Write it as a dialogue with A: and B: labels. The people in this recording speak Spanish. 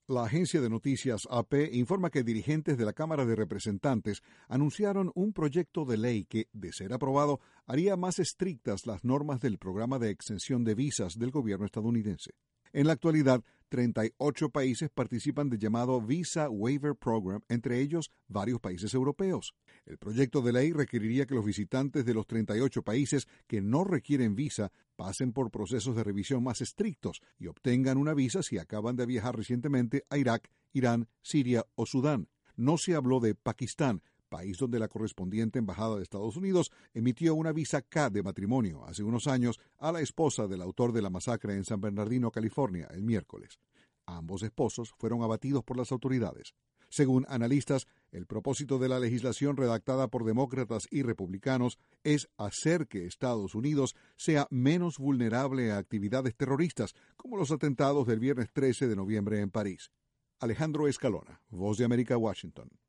A: La agencia de noticias AP informa que dirigentes de la Cámara de Representantes anunciaron un proyecto de ley que, de ser aprobado, haría más estrictas las normas del programa de exención de visas del gobierno estadounidense. En la actualidad, 38 países participan del llamado Visa Waiver Program, entre ellos varios países europeos. El proyecto de ley requeriría que los visitantes de los 38 países que no requieren visa pasen por procesos de revisión más estrictos y obtengan una visa si acaban de viajar recientemente a Irak, Irán, Siria o Sudán. No se habló de Pakistán, país donde la correspondiente embajada de Estados Unidos emitió una visa K de matrimonio hace unos años a la esposa del autor de la masacre en San Bernardino, California, el miércoles. Ambos esposos fueron abatidos por las autoridades. Según analistas, el propósito de la legislación redactada por demócratas y republicanos es hacer que Estados Unidos sea menos vulnerable a actividades terroristas, como los atentados del viernes 13 de noviembre en París. Alejandro Escalona, Voz de América, Washington.